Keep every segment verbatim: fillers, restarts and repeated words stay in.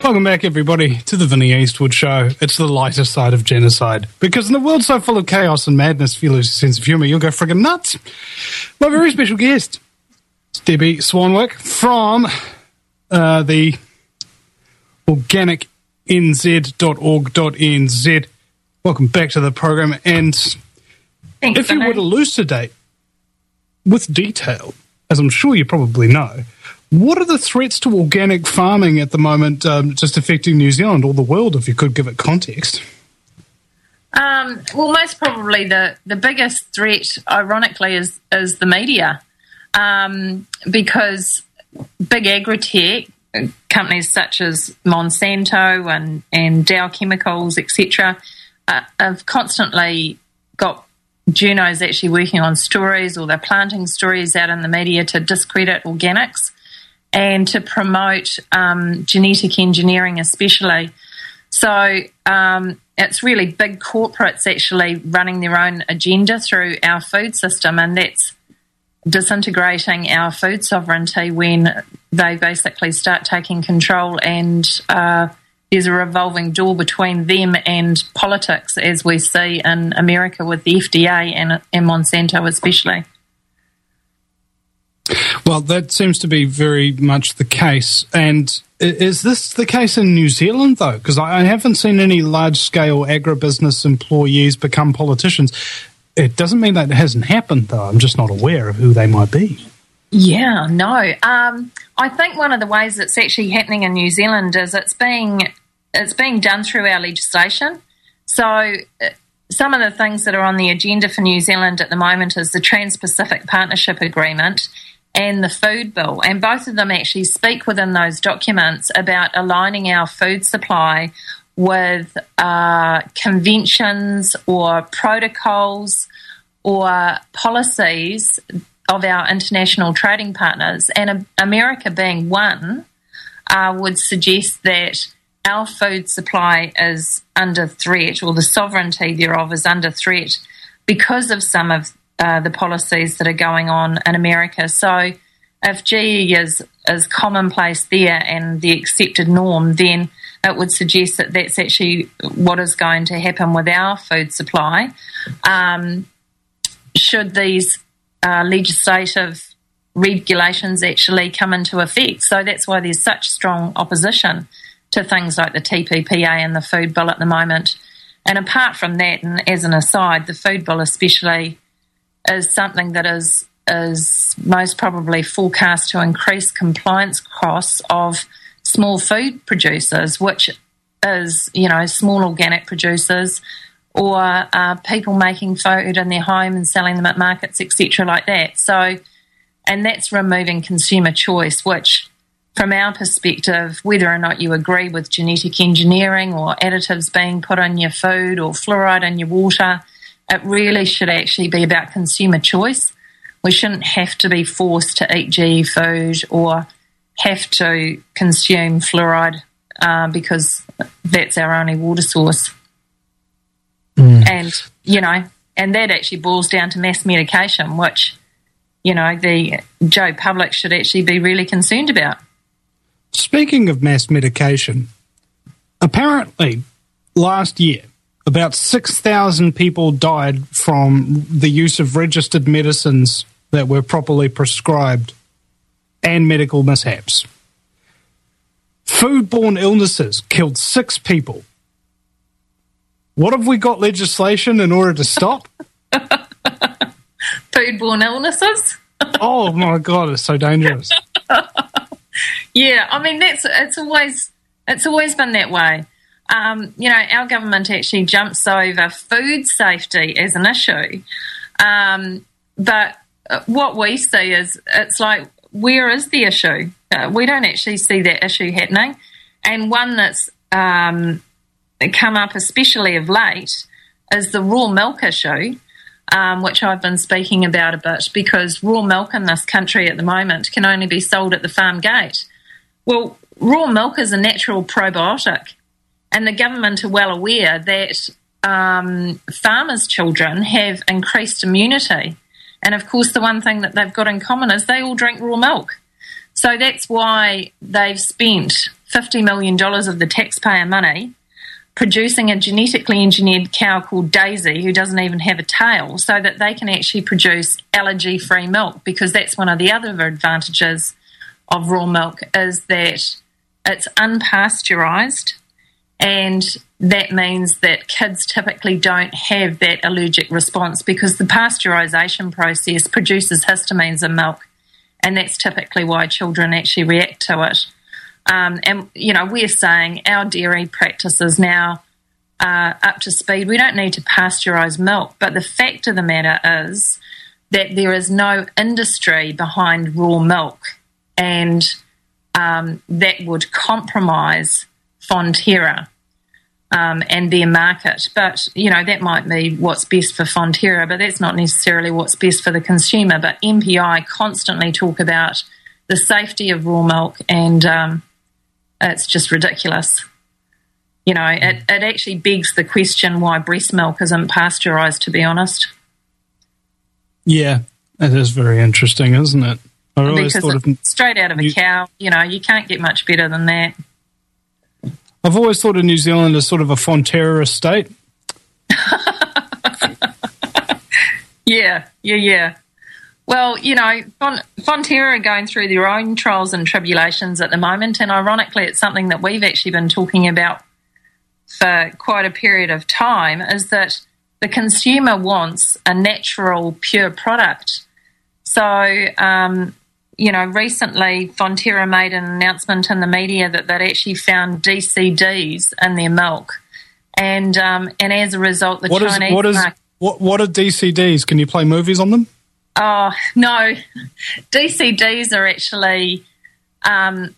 Welcome back, everybody, to the Vinnie Eastwood Show. It's the lighter side of genocide. Because in a world so full of chaos and madness, if you lose your sense of humour, you'll go friggin' nuts. My very special guest is Debbie Swanwick from uh, the organic n z dot org dot n z. Welcome back to the program. And Thanks, if you would elucidate with detail, as I'm sure you probably know, what are the threats to organic farming at the moment, um, just affecting New Zealand or the world, if you could give it context? Um, well, most probably the, the biggest threat, ironically, is, is the media, um, because big agri-tech companies such as Monsanto and, and Dow Chemicals, et cetera, uh, have constantly got journos actually working on stories, or they're planting stories out in the media to discredit organics and to promote um, genetic engineering especially. So um, it's really big corporates actually running their own agenda through our food system, and that's disintegrating our food sovereignty when they basically start taking control, and uh, there's a revolving door between them and politics, as we see in America with the F D A and, and Monsanto especially. Well, that seems to be very much the case. And is this the case in New Zealand, though? Because I haven't seen any large-scale agribusiness employees become politicians. It doesn't mean that it hasn't happened, though. I'm just not aware of who they might be. Yeah, no. Um, I think one of the ways that's actually happening in New Zealand is it's being it's being done through our legislation. So uh, some of the things that are on the agenda for New Zealand at the moment is the Trans-Pacific Partnership Agreement and the food bill, and both of them actually speak within those documents about aligning our food supply with uh, conventions or protocols or policies of our international trading partners, and America being one, uh, would suggest that our food supply is under threat, or the sovereignty thereof is under threat, because of some of Uh, the policies that are going on in America. So if G E is, is commonplace there and the accepted norm, then it would suggest that that's actually what is going to happen with our food supply. Um, should these uh, legislative regulations actually come into effect. So that's why there's such strong opposition to things like the T P P A and the food bill at the moment. And apart from that, and as an aside, the food bill especially is something that is is most probably forecast to increase compliance costs of small food producers, which is, you know, small organic producers or uh, people making food in their home and selling them at markets, et cetera, like that. So, and that's removing consumer choice, which, from our perspective, whether or not you agree with genetic engineering or additives being put in your food or fluoride in your water, it really should actually be about consumer choice. We shouldn't have to be forced to eat G E food or have to consume fluoride uh, because that's our only water source. Mm. And, you know, and that actually boils down to mass medication, which, you know, the Joe public should actually be really concerned about. Speaking of mass medication, apparently last year, about six thousand people died from the use of registered medicines that were properly prescribed and medical mishaps. Foodborne illnesses killed six people. What have we got legislation in order to stop? Foodborne illnesses? Oh, my God, it's so dangerous. Yeah, I mean, that's it's always it's always been that way. Um, you know, our government actually jumps over food safety as an issue. Um, but what we see is it's like, where is the issue? Uh, we don't actually see that issue happening. And one that's um, come up especially of late is the raw milk issue, um, which I've been speaking about a bit, because raw milk in this country at the moment can only be sold at the farm gate. Well, raw milk is a natural probiotic. And the government are well aware that um, farmers' children have increased immunity. And, of course, the one thing that they've got in common is they all drink raw milk. So that's why they've spent fifty million dollars of the taxpayer money producing a genetically engineered cow called Daisy, who doesn't even have a tail, so that they can actually produce allergy-free milk, because that's one of the other advantages of raw milk, is that it's unpasteurised, and that means that kids typically don't have that allergic response, because the pasteurisation process produces histamines in milk, and that's typically why children actually react to it. Um, and, you know, we're saying our dairy practices now are up to speed. We don't need to pasteurise milk, but the fact of the matter is that there is no industry behind raw milk, and um, that would compromise Fonterra um, and their market. But, you know, that might be what's best for Fonterra, but that's not necessarily what's best for the consumer. But M P I constantly talk about the safety of raw milk, and um, it's just ridiculous. You know, it, it actually begs the question why breast milk isn't pasteurised, to be honest. Yeah, it is very interesting, isn't it? I always because thought it's of, straight out of a you, cow, you know, you can't get much better than that. I've always thought of New Zealand as sort of a Fonterra state. yeah, yeah, yeah. Well, you know, Fon- Fonterra are going through their own trials and tribulations at the moment, and ironically it's something that we've actually been talking about for quite a period of time, is that the consumer wants a natural, pure product. So, um, you know, recently Fonterra made an announcement in the media that they'd actually found D C Ds in their milk, and um, and as a result, the what Chinese is, what is market- what what are D C Ds? Can you play movies on them? Oh, no. D C Ds are actually, um,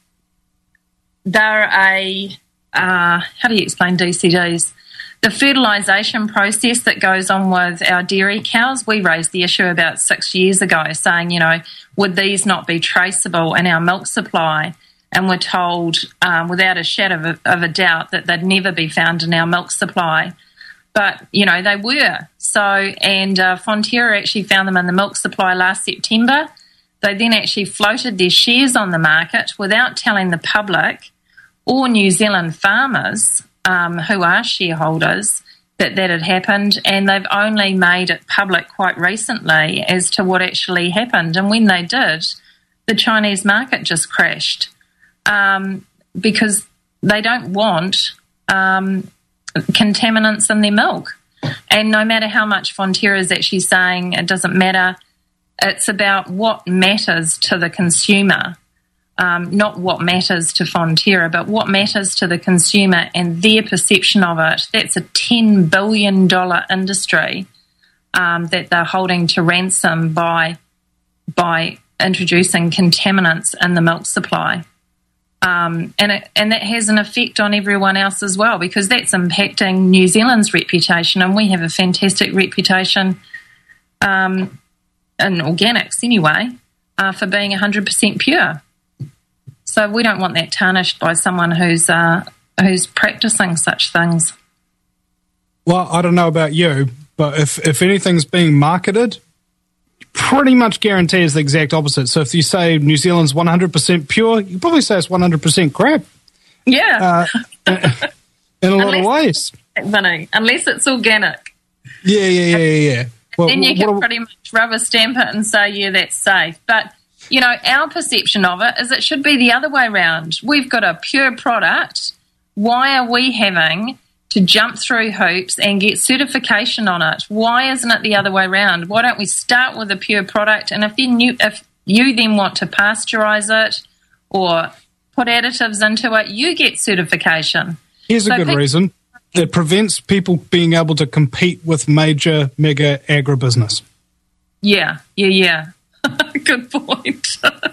they're a, uh, how do you explain D C Ds? The fertilisation process that goes on with our dairy cows. We raised the issue about six years ago saying, you know, would these not be traceable in our milk supply? And we're told um, without a shadow of a, of a doubt that they'd never be found in our milk supply. But, you know, they were. So, and uh, Fonterra actually found them in the milk supply last September. They then actually floated their shares on the market without telling the public or New Zealand farmers, um, who are shareholders, that that had happened. And they've only made it public quite recently as to what actually happened. And when they did, the Chinese market just crashed um, because they don't want Um, contaminants in their milk. And no matter how much Fonterra is actually saying it doesn't matter, it's about what matters to the consumer, um, not what matters to Fonterra, but what matters to the consumer and their perception of it. That's a ten billion dollars industry um, that they're holding to ransom by by introducing contaminants in the milk supply. Um, and it, and that has an effect on everyone else as well, because that's impacting New Zealand's reputation, and we have a fantastic reputation um, in organics anyway uh, for being one hundred percent pure. So we don't want that tarnished by someone who's uh, who's practicing such things. Well, I don't know about you, but if, if anything's being marketed, pretty much guarantees the exact opposite. So if you say New Zealand's one hundred percent pure, you probably say it's one hundred percent crap. Yeah. Uh, in a lot of ways. Money, unless it's organic. Yeah, yeah, yeah, yeah. yeah. Well, then you can what, pretty much rubber stamp it and say, yeah, that's safe. But, you know, our perception of it is it should be the other way around. We've got a pure product. Why are we having to jump through hoops and get certification on it? Why isn't it the other way around? Why don't we start with a pure product, and if then you, if you then want to pasteurize it or put additives into it, you get certification. Here's so a good people- reason. It prevents people being able to compete with major mega agribusiness. Yeah, yeah, yeah. Good point.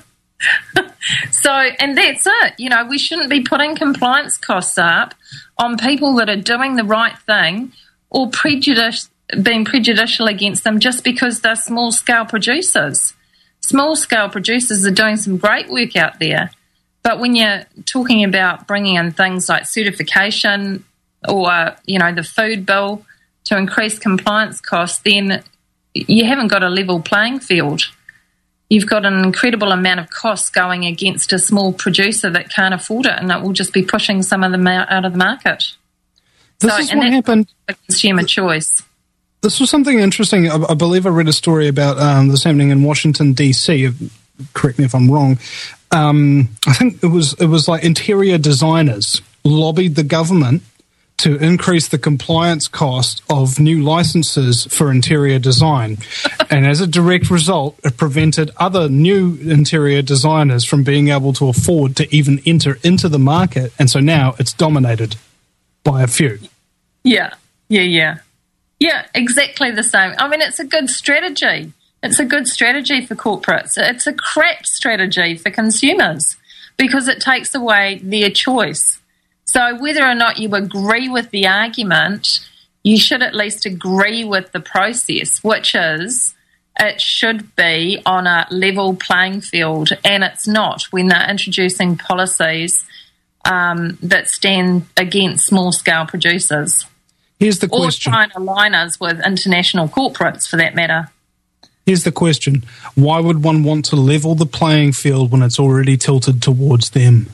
So, and that's it. You know, we shouldn't be putting compliance costs up on people that are doing the right thing or prejudice, being prejudicial against them just because they're small-scale producers. Small-scale producers are doing some great work out there. But when you're talking about bringing in things like certification or, you know, the food bill to increase compliance costs, then you haven't got a level playing field. you've got an incredible amount of costs going against a small producer that can't afford it, and it will just be pushing some of them out, out of the market. This so, is and what that's happened. a consumer choice. This was something interesting. I, I believe I read a story about um, this happening in Washington, D C. Correct me if I'm wrong. Um, I think it was it was like interior designers lobbied the government to increase the compliance cost of new licenses for interior design. And as a direct result, it prevented other new interior designers from being able to afford to even enter into the market. And so now it's dominated by a few. Yeah, yeah, yeah. Yeah, exactly the same. I mean, it's a good strategy. It's a good strategy for corporates. It's a crap strategy for consumers because it takes away their choice. So whether or not you agree with the argument, you should at least agree with the process, which is it should be on a level playing field, and it's not when they're introducing policies um, that stand against small-scale producers. Here's the question. Or trying to align us with international corporates, for that matter. Here's the question. Why would one want to level the playing field when it's already tilted towards them?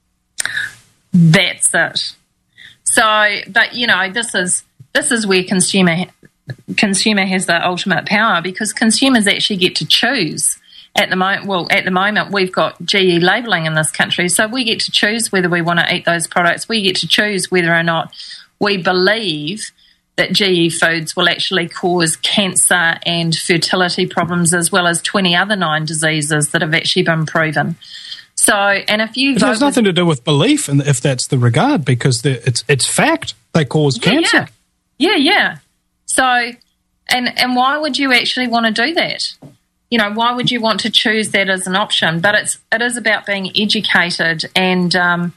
That's it. So, but you know, this is this is where consumer consumer has the ultimate power, because consumers actually get to choose. At the moment, well, at the moment we've got G E labelling in this country, so we get to choose whether we want to eat those products. We get to choose whether or not we believe that G E foods will actually cause cancer and fertility problems, as well as twenty other known diseases that have actually been proven. So, and if you it has nothing to do with belief, and if that's the regard, because it's it's fact they cause yeah, cancer. Yeah, yeah, yeah. So, and and why would you actually want to do that? You know, why would you want to choose that as an option? But it's it is about being educated and um,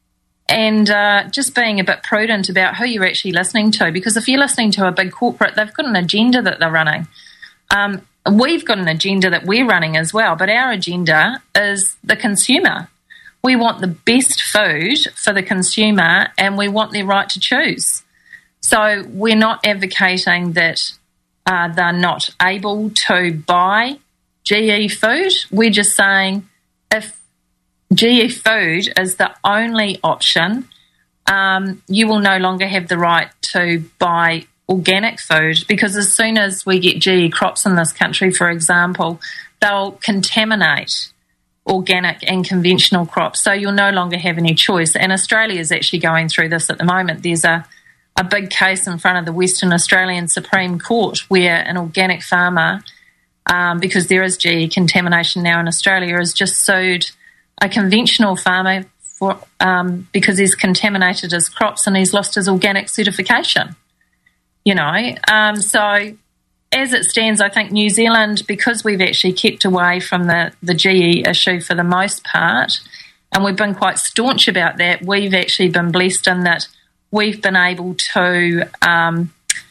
and uh, just being a bit prudent about who you're actually listening to. Because if you're listening to a big corporate, they've got an agenda that they're running. Um, We've got an agenda that we're running as well, but our agenda is the consumer. We want the best food for the consumer, and we want their right to choose. So we're not advocating that uh, they're not able to buy G E food. We're just saying if G E food is the only option, um, you will no longer have the right to buy organic food, because as soon as we get G E crops in this country, for example, they'll contaminate organic and conventional crops, so you'll no longer have any choice. And Australia is actually going through this at the moment. There's a, a big case in front of the Western Australian Supreme Court where an organic farmer, um, because there is G E contamination now in Australia, has just sued a conventional farmer for um, because he's contaminated his crops and he's lost his organic certification. You know, um, so as it stands, I think New Zealand, because we've actually kept away from the, the G E issue for the most part, and we've been quite staunch about that, we've actually been blessed in that we've been able to um,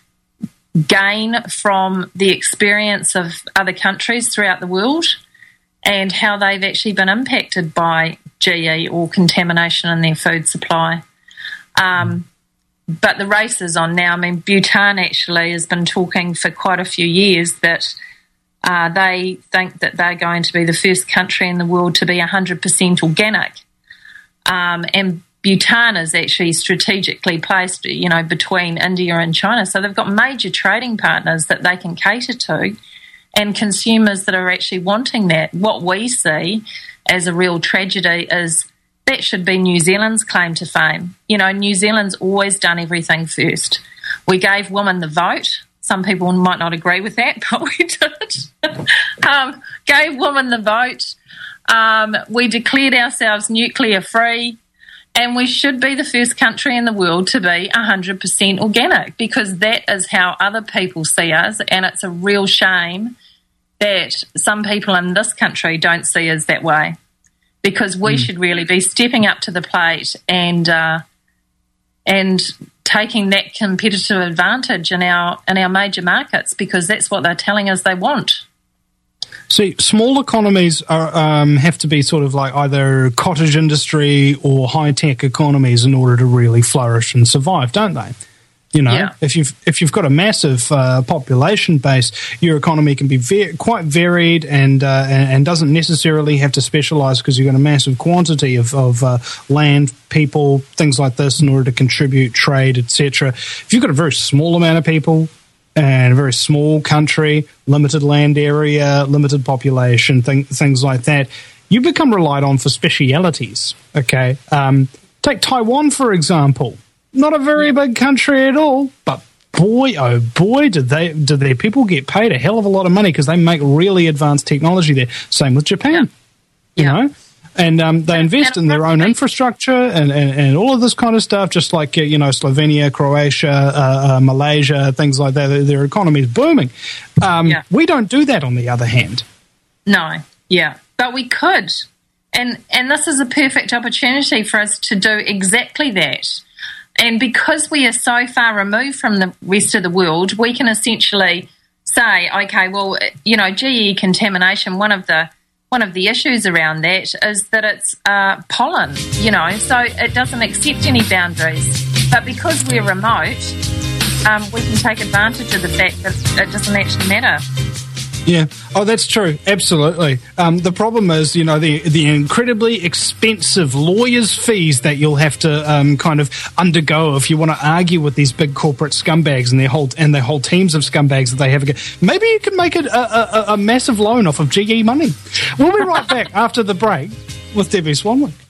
gain from the experience of other countries throughout the world and how they've actually been impacted by G E or contamination in their food supply. Um But the race is on now. I mean, Bhutan actually has been talking for quite a few years that uh, they think that they're going to be the first country in the world to be one hundred percent organic. Um, and Bhutan is actually strategically placed, you know, between India and China. So they've got major trading partners that they can cater to and consumers that are actually wanting that. What we see as a real tragedy is that should be New Zealand's claim to fame. You know, New Zealand's always done everything first. We gave women the vote. Some people might not agree with that, but we did. um, gave women the vote. Um, we declared ourselves nuclear free, and we should be the first country in the world to be one hundred percent organic, because that is how other people see us, and it's a real shame that some people in this country don't see us that way. Because we mm. should really be stepping up to the plate and uh, and taking that competitive advantage in our in our major markets, because that's what they're telling us they want. See, small economies are, um, have to be sort of like either cottage industry or high-tech economies in order to really flourish and survive, don't they? You know, Yeah. if you've if you've got a massive uh, population base, your economy can be ve- quite varied and, uh, and and doesn't necessarily have to specialise because you've got a massive quantity of of uh, land, people, things like this in order to contribute, trade, et cetera. If you've got a very small amount of people and a very small country, limited land area, limited population, th- things like that, you become relied on for specialities. Okay, um, take Taiwan for example. Not a very big country at all, but boy, oh boy, did they did their people get paid a hell of a lot of money because they make really advanced technology there. Same with Japan, Yeah. you Yeah. know, and um, they invest in their own infrastructure and, and, and all of this kind of stuff, just like uh, you know Slovenia, Croatia, uh, uh, Malaysia, things like that. Their, their economy is booming. Um, Yeah. We don't do that, on the other hand. No, yeah, but we could, and and this is a perfect opportunity for us to do exactly that. And because we are so far removed from the rest of the world, we can essentially say, okay, well, you know, G E contamination, one of the one of the issues around that is that it's uh, pollen, you know, so it doesn't accept any boundaries. But because we're remote, um, we can take advantage of the fact that it doesn't actually matter. Yeah. Oh, that's true. Absolutely. Um, the problem is, you know, the the incredibly expensive lawyers' fees that you'll have to um, kind of undergo if you want to argue with these big corporate scumbags and their whole and their whole teams of scumbags that they have. Maybe you can make it a, a, a massive loan off of G E money. We'll be right back after the break with Debbie Swanwick.